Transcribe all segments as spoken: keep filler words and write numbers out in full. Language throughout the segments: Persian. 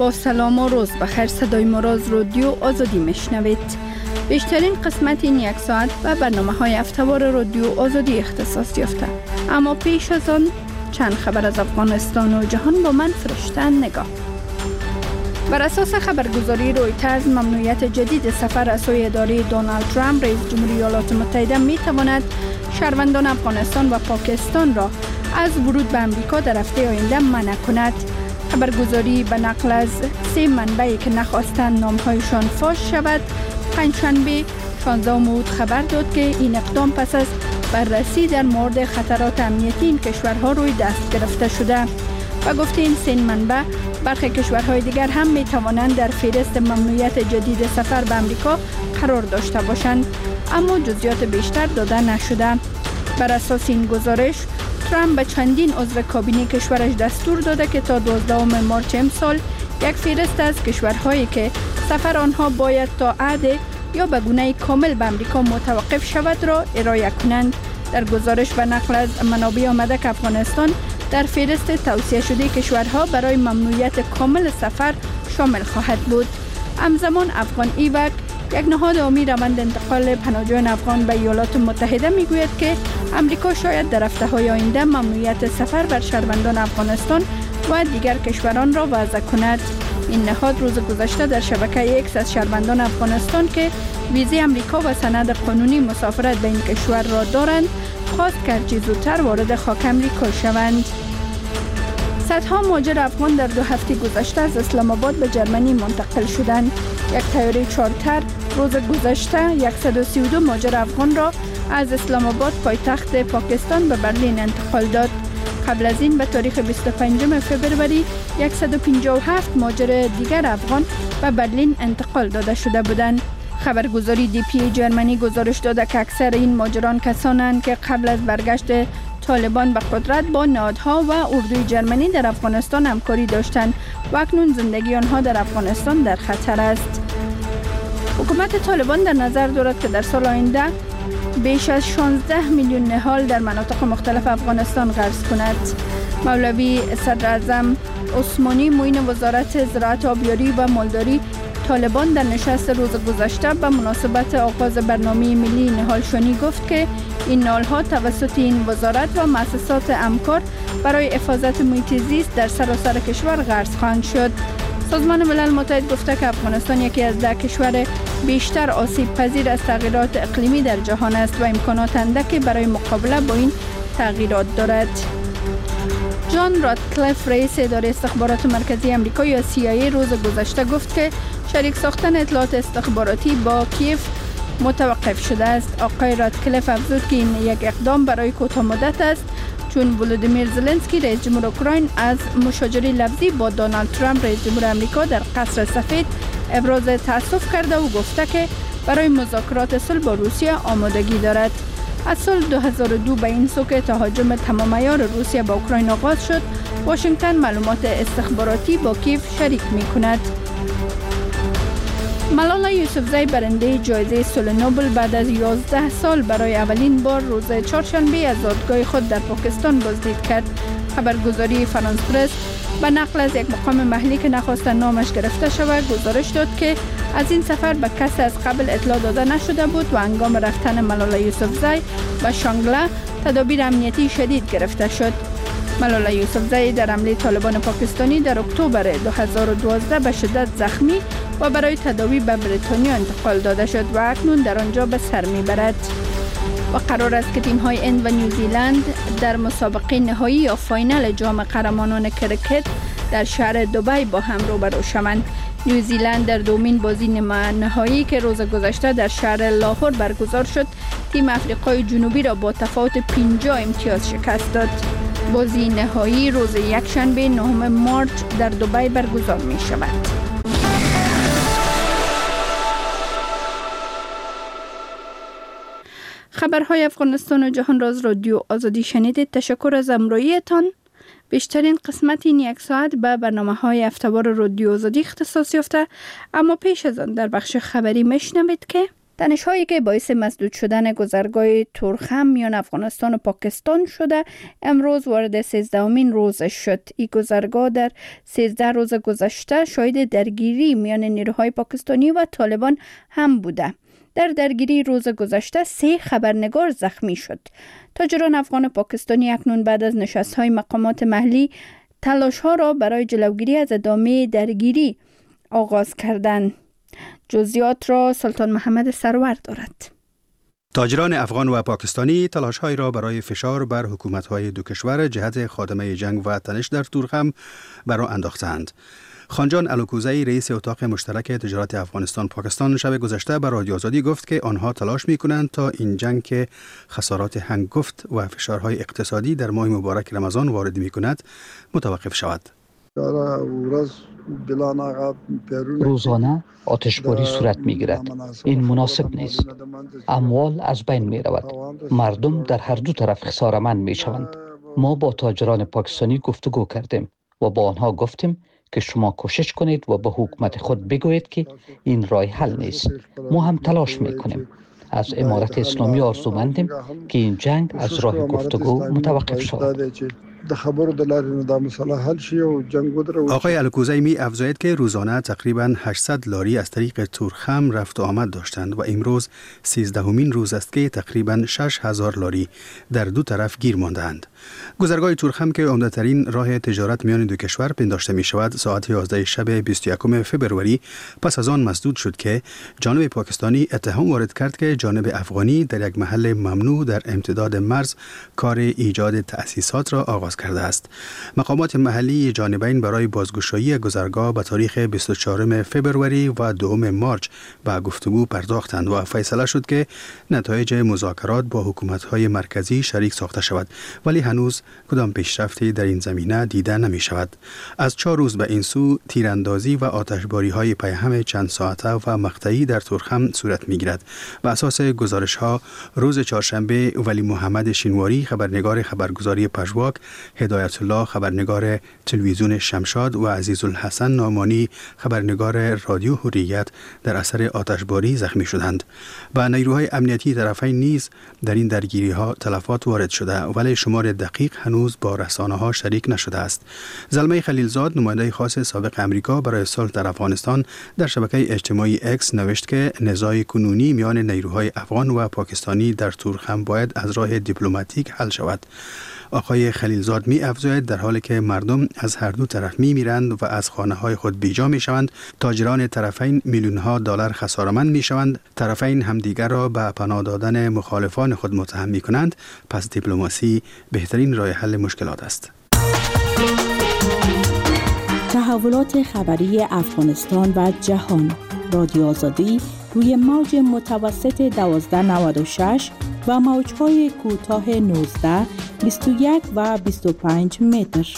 با سلام و روز بخیر، صدای مراز رادیو آزادی میشنوید. بیشترین قسمت این یک ساعت و برنامه های هفته‌وار رادیو آزادی اختصاص یافته. اما پیش از آن چند خبر از افغانستان و جهان با من فرشته نگاه. بر اساس خبرگزاری رویترز، ممنوعیت جدید سفر از سوی اداره دونالد ترامپ رئیس جمهوری ایالات متحده می تواند شهروندان افغانستان و پاکستان را از ورود به امریکا در هفته آینده منع کند. خبرگزاری به نقل از سه منبعی که نخواستند نامهایشان فاش شود، پنجشنبه شانزدهم اوت خبر داد که این اقدام پس از بررسی در مورد خطرات امنیتی این کشورها روی دست گرفته شده و گفته این سه منبع برخی کشورهای دیگر هم می توانند در فهرست ممنوعیت جدید سفر به امریکا قرار داشته باشند، اما جزئیات بیشتر داده نشده. بر اساس این گزارش، ترامپ به چندین عضو کابینه کشورش دستور داده که تا دوازدهم مارچ امسال یک فهرست از کشورهایی که سفر آنها باید تا عهد یا به گونه کامل به امریکا متوقف شود را ارائه کنند. در گزارش به نقل از منابع آمده که افغانستان در فهرست توصیه شده کشورها برای ممنوعیت کامل سفر شامل خواهد بود. همزمان افغان ایوک، یک نهاد عامی روند انتقال پناهجویان افغان به ایالات متحده میگوید که امریکا شاید در هفته‌های آینده ممنوعیت سفر بر شهروندان افغانستان و دیگر کشوران را وضع کند. این نهاد روز گذشته در شبکه ایکس از شهروندان افغانستان که ویزای امریکا و سند قانونی مسافرت به این کشور را دارند خواست که هرچه زودتر وارد خاک امریکا شوند. صدها مهاجر افغان در دو هفته گذشته از اسلام آباد به جرمنی منتقل شدند. یک طیاره چارتر روز گذشته صد و سی و دو مهاجر افغان را از اسلام آباد پایتخت پاکستان به برلین انتقال داد. قبل از این به تاریخ بیست و پنجم فوریه صد و پنجاه و هفت مهاجر دیگر افغان به برلین انتقال داده شده بودند. خبرگزاری دی پی جرمنی گزارش داده که اکثر این مهاجران کسانند که قبل از برگشت طالبان به قدرت با نهادها و اردوی جرمنی در افغانستان همکاری داشتند و اکنون زندگی آنها در افغانستان در خطر است. حکومت طالبان در نظر دارد که در سال آینده بیش از شانزده میلیون نهال در مناطق مختلف افغانستان غرس کند. مولوی صدر اعظم عثمانی معین وزارت زراعت، آبیاری و مالداری طالبان در نشست روز گذشته به مناسبت آغاز برنامه ملی نهالشانی گفت که این نهال‌ها توسط این وزارت و مؤسسات همکار برای حفاظت محیط زیست در سراسر کشور غرس خواهند شد. سازمان ملل متحد گفته که افغانستان یکی از ده کشور بیشتر آسیب پذیر از تغییرات اقلیمی در جهان است و امکانات اندکی برای مقابله با این تغییرات دارد. جان راتکلیف، رئیس اداره استخبارات مرکزی آمریکا یا سی آی ای روز گذشته گفت که شریک ساختن اطلاعات استخباراتی با کیف متوقف شده است. آقای راتکلیف افزود که این یک اقدام برای کوتاه مدت است، چون ولودیمیر زلنسکی رئیس جمهور اوکراین از مشاجره لفظی با دونالد ترامپ رئیس جمهور آمریکا در قصر سفید ابراز تأسف کرده و گفته که برای مذاکرات صلح با روسیه آمادگی دارد. از سال دو هزار و دو به این سو که تهاجم تمام عیار روسیه با اوکراین آغاز شد، واشنگتن معلومات استخباراتی با کیف شریک می کند. ملالا یوسفزئی برنده جایزه صلح نوبل بعد از یازده سال برای اولین بار روز چهارشنبه از زادگاه خود در پاکستان بازدید کرد. خبرگزاری فرانس پرس به نقل از یک مقام محلی که نخواست نامش گرفته شود گزارش داد که از این سفر به کسی از قبل اطلاع داده نشده بود و هنگام رفتن ملالا یوسفزئی به شانگله تدابیر امنیتی شدید گرفته شد. ملالا یوسفزئی در حمله طالبان پاکستانی در اکتبر دو هزار و دوازده به شدت زخمی و برای تداوی به بریتانیا انتقال داده شد و اکنون در آنجا به سر میبرد. و قرار است که تیم‌های هند و نیوزیلند در مسابقه نهایی یا فاینال جام قهرمانان کرکت در شهر دبی با هم روبرو شوند. نیوزیلند در دومین بازی نهایی که روز گذشته در شهر لاهور برگزار شد، تیم افریقای جنوبی را با تفاوت پنجاه امتیاز شکست داد. بازی نهایی روز یکشنبه نهم مارچ در دبی برگزار می شود. خبرهای افغانستان و جهان راز رادیو آزادی شنیدید. تشکر از همراهیتان. بیشترین قسمت این یک ساعت به برنامه های هفته‌وار رادیو آزادی اختصاص یافته، اما پیش از آن در بخش خبری میشنوید که تنش‌هایی که باعث مسدود شدن گذرگاه تورخم میان افغانستان و پاکستان شده امروز وارد سیزدهمین روزش شد. این گذرگاه در سیزده روز گذشته شاهد درگیری میان نیروهای پاکستانی و طالبان هم بوده. در درگیری روز گذشته سه خبرنگار زخمی شد. تاجران افغان و پاکستانی اکنون بعد از نشست‌های مقامات محلی تلاش‌ها را برای جلوگیری از ادامه درگیری آغاز کردند. جزئیات را سلطان محمد سرور دارد. تاجران افغان و پاکستانی تلاش‌های را برای فشار بر حکومت‌های دو کشور جهت خاتمه جنگ و تنش در تورخم برآ انداختند. خانجان الوکوزی رئیس اتاق مشترک تجارت افغانستان پاکستان شب گذشته به رادیو آزادی گفت که آنها تلاش می‌کنند تا این جنگ که خسارات هنگفت و فشارهای اقتصادی در ماه مبارک رمضان وارد می‌کند متوقف شود. روزانه آتشباری صورت می‌گیرد. این مناسب نیست. اموال از بین می‌رود. مردم در هر دو طرف خساره‌مند می‌شوند. ما با تاجران پاکستانی گفتگو کردیم و با آنها گفتیم که شما کوشش کنید و به حکومت خود بگویید که این راه حل نیست. ما هم تلاش می‌کنیم. از امارت اسلامی آرزومندیم که این جنگ از راه گفتگو متوقف شود. آقای الکوزی می افزاید که روزانه تقریباً هشتصد لاری از طریق تورخم رفت و آمد داشتند و امروز سیزدهمین روز است که تقریباً شش هزار لاری در دو طرف گیر ماندند. گذرگاه تورخم که عمده‌ترین راه تجارت میان دو کشور پنداشته می شود ساعت یازده شب بیست و یکم فوریه پس از آن مسدود شد که جانب پاکستانی اتهام وارد کرد که جانب افغانی در یک محل ممنوع در امتداد مرز کار ایجاد تأسیسات را آغاز کرده است. مقامات محلی جانبین برای بازگشایی گذرگاه به تاریخ بیست و چهارم فوریه و دوم مارچ به گفتگو پرداختند و فیصله شد که نتایج مذاکرات با حکومت‌های مرکزی شریک ساخته شود، ولی هنوز کدام پیشرفتی در این زمینه دیده نمی شود. از چهار روز به این سو تیراندازی و آتشباری‌های پیهم چند ساعته و مقطعی در تورخم صورت می‌گیرد. بر اساس گزارش‌ها روز چهارشنبه ولی محمد شینواری خبرنگار خبرگزاری پژواک، هدایت الله خبرنگار تلویزیون شمشاد و عزیزالحسن نعمانی خبرنگار رادیو حریت در اثر آتشباری زخمی شدند. و نیروهای امنیتی طرفین نیز در این درگیری‌ها تلفات وارد شده، ولی شمار دقیق هنوز با رسانه‌ها شریک نشده است. زلمه خلیلزاد نماینده خاص سابق امریکا برای صلح در افغانستان در شبکه اجتماعی اکس نوشت که نزاع کنونی میان نیروهای افغان و پاکستانی در تورخم باید از راه دیپلماتیک حل شود. آقای خلیلزاد می افزاید در حالی که مردم از هر دو طرف می میرند و از خانه های خود بیجا می شوند، تاجران طرفین میلیون ها دلار خساره‌مند می شوند، طرفین همدیگر را به پناه دادن مخالفان خود متهم می کنند، پس دیپلماسی بهترین راه حل مشکلات است. تحولات خبری افغانستان و جهان. رادیو آزادی روی موج متوسط دوازده نود و شش و موج‌های کوتاه نوزده، بیست و یک و بیست و پنج متر.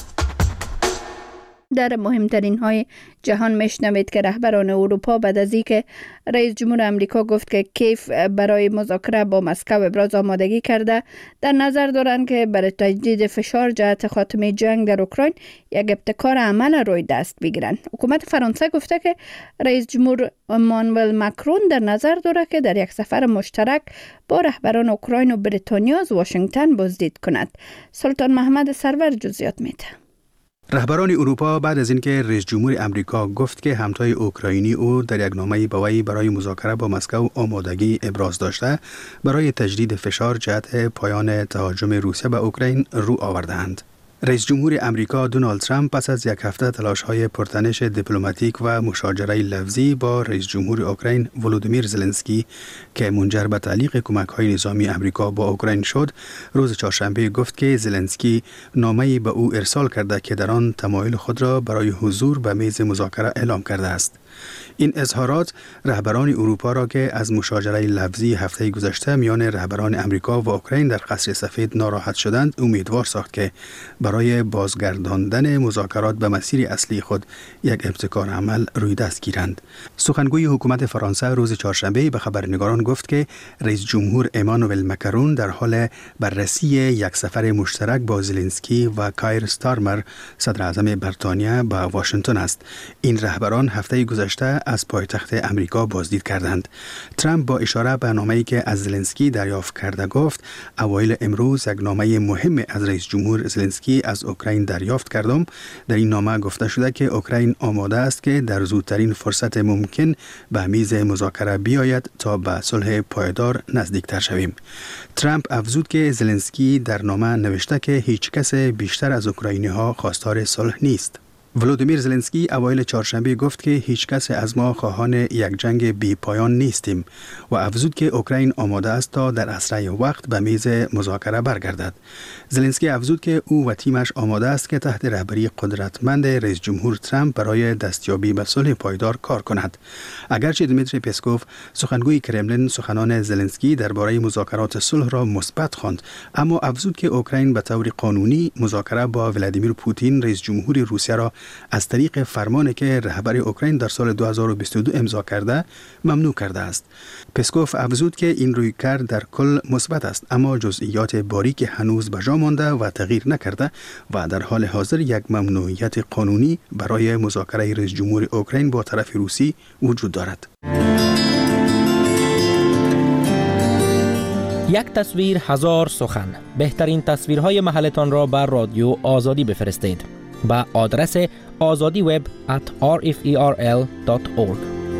در مهمترین های جهان میشنوید که رهبران اروپا بعد از اینکه رئیس جمهور آمریکا گفت که کیف برای مذاکره با مسکو ابراز آمادگی کرده، در نظر دارند که برای تجدید فشار جهت خاتمه جنگ در اوکراین یک ابتکار عمل روی دست بگیرند. حکومت فرانسه گفته که رئیس جمهور امانوئل ماکرون در نظر دارد که در یک سفر مشترک با رهبران اوکراین و بریتانیا از واشنگتن بازدید کند. سلطان محمد سرور جزئیات میده. رهبران اروپا بعد از اینکه رئیس جمهور امریکا گفت که همتای اوکراینی او در یک نامه به وی برای مذاکره با مسکو آمادگی ابراز داشته، برای تجدید فشار جهت پایان تهاجم روسیه به اوکراین رو آوردند. رئیس جمهور امریکا دونالد ترامپ پس از یک هفته تلاش‌های پرتنش دیپلماتیک و مشاجره لفظی با رئیس جمهور اوکراین ولودیمیر زلنسکی که منجر به تعلیق کمک‌های نظامی امریکا با اوکراین شد، روز چهارشنبه گفت که زلنسکی نامه‌ای به او ارسال کرده که در آن تمایل خود را برای حضور به میز مذاکره اعلام کرده است. این اظهارات رهبران اروپا را که از مشاجره لفظی هفته گذشته میان رهبران امریکا و اوکراین در قصر سفید ناراحت شدند امیدوار ساخت که برای بازگرداندن مذاکرات به مسیر اصلی خود یک ابتکار عمل روی دست گیرند. سخنگوی حکومت فرانسه روز چهارشنبه به خبرنگاران گفت که رئیس جمهور امانوئل ماکرون در حال بررسی یک سفر مشترک با زلنسکی و کایر استارمر صدر اعظم بریتانیا به واشنگتن است. این رهبران هفته گذشته گذشته از پایتخت امریکا بازدید کردند. ترامپ با اشاره به نامه‌ای که از زلنسکی دریافت کرده گفت اوایل امروز یک نامه مهم از رئیس جمهور زلنسکی از اوکراین دریافت کردم. در این نامه گفته شده که اوکراین آماده است که در زودترین فرصت ممکن به میز مذاکره بیاید تا به صلح پایدار نزدیکتر شویم. ترامپ افزود که زلنسکی در نامه نوشته که هیچ کس بیشتر از اوکراینی‌ها خواستار صلح نیست. ولودیمیر زلنسکی اوایل چهارشنبه گفت که هیچ کس از ما خواهان یک جنگ بی پایان نیستیم و افزود که اوکراین آماده است تا در اسرع وقت به میز مذاکره برگردد. زلنسکی افزود که او و تیمش آماده است که تحت رهبری قدرتمند رئیس جمهور ترامپ برای دستیابی به صلح پایدار کار کند. اگرچه دمیتری پسکوف سخنگوی کرملین سخنان زلنسکی درباره مذاکرات صلح را مثبت خواند، اما افزود که اوکراین به طور قانونی مذاکره با ولادیمیر پوتین رئیس جمهور روسیه را از طریق فرمانی که رهبر اوکراین در سال دو هزار و بیست و دو امضا کرده ممنوع کرده است. پسکوف افزود که این رویکرد در کل مثبت است، اما جزئیات باریک هنوز به جا مانده و تغییر نکرده و در حال حاضر یک ممنوعیت قانونی برای مذاکره رئیس جمهور اوکراین با طرف روسی وجود دارد. یک تصویر هزار سخن. بهترین تصویرهای محلتان را بر رادیو آزادی بفرستید با آدرس آزادی وب ات آر اف ای آر ال دات اورگ.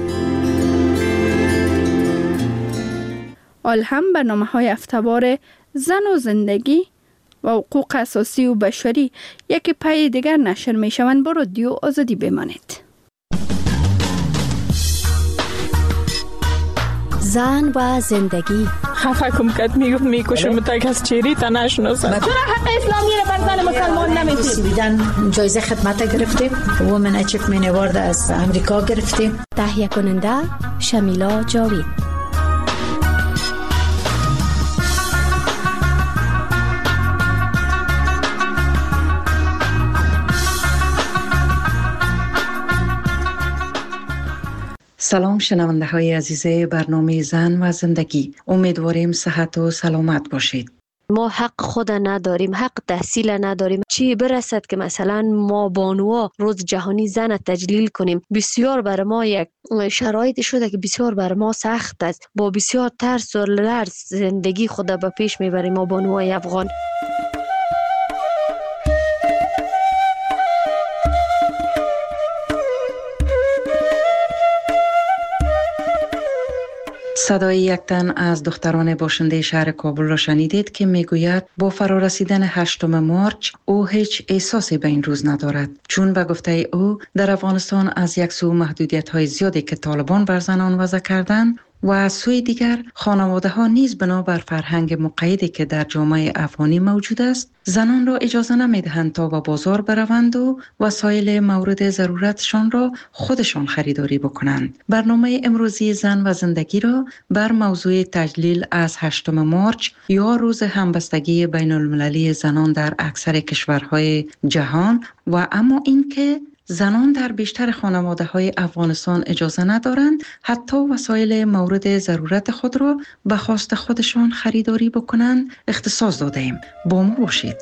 آل هم برنامه‌های هفته‌وار زن و زندگی و حقوق اساسی و بشری یک پای دیگر نشر می‌شوند. با رادیو آزادی بمانید. زن و زندگی. خفه کم کت میگفت میکشم تا کس چیری تا نشناسم. چرا حق اسلامی رو بر زن مسلمان نمیدید؟ بیدن جایزه خدمت گرفتیم. وومن اچیومنت اوارد از امریکا گرفتیم. تهیه کننده شمیلا جاوید. سلام شنونده های عزیز برنامه زن و زندگی. امیدواریم صحت و سلامت باشید. ما حق خود نداریم، حق تحصیل نداریم. چی برسد که مثلا ما بانوها روز جهانی زن تجلیل کنیم؟ بسیار بر ما یک شرایط شده که بسیار بر ما سخت است. با بسیار ترس و لرز زندگی خود به پیش میبریم ما بانوهای افغان. صدای یک تن از دختران باشنده شهر کابل را شنیدید که میگوید با فرارسیدن هشتم مارچ او هیچ احساسی به این روز ندارد، چون به گفته او در افغانستان از یک سو محدودیت های زیادی که طالبان بر زنان وضع کردند و از سوی دیگر خانواده ها نیز بنابر فرهنگ مقیدی که در جامعه افغانی موجود است زنان را اجازه نمیدهند تا به بازار بروند و وسایل مورد ضرورتشان را خودشان خریداری بکنند. برنامه امروزی زن و زندگی را بر موضوع تجلیل از هشتم مارچ یا روز همبستگی بین المللی زنان در اکثر کشورهای جهان و اما اینکه زنان در بیشتر خانواده‌های افغانستان اجازه ندارند حتی وسایل مورد ضرورت خود را به خواست خودشان خریداری بکنند اختصاص دادیم. با ما باشید.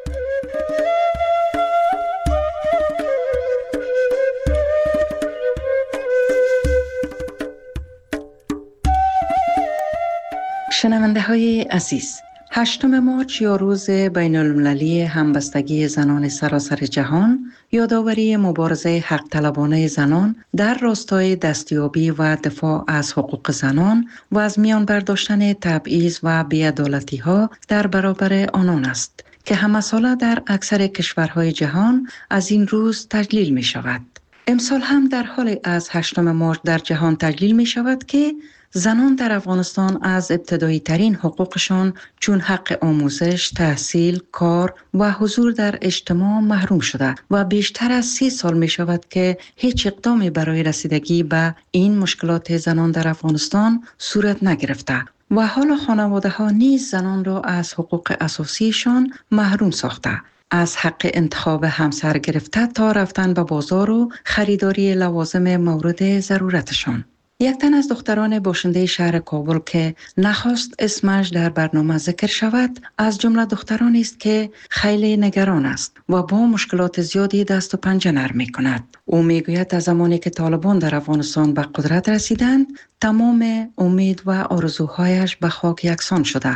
شنونده های عزیز، هشتم مارچ یا روز بین المللی همبستگی زنان سراسر جهان یادآوری مبارزه حق طلبانه زنان در راستای دستیابی و دفاع از حقوق زنان و از میان برداشتن تبعیض و بی‌عدالتی ها در برابر آنان است که همه ساله در اکثر کشورهای جهان از این روز تجلیل می شود. امسال هم در حال از هشتم مارچ در جهان تجلیل می شود که زنان در افغانستان از ابتدایی ترین حقوقشان چون حق آموزش، تحصیل، کار و حضور در اجتماع محروم شده و بیشتر از سی سال می شود که هیچ اقدامی برای رسیدگی به این مشکلات زنان در افغانستان صورت نگرفته و حالا خانواده ها نیز زنان را از حقوق اساسیشان محروم ساخته، از حق انتخاب همسر گرفته تا رفتن به بازار و خریداری لوازم مورد ضرورتشان. یک تن از دختران باشنده شهر کابل که نخواست اسمش در برنامه ذکر شود، از جمله دخترانی است که خیلی نگران است و با مشکلات زیادی دست و پنجه نرم می‌کند. او میگوید از زمانی که طالبان در افغانستان به قدرت رسیدند، تمام امید و آرزوهایش به خاک یکسان شده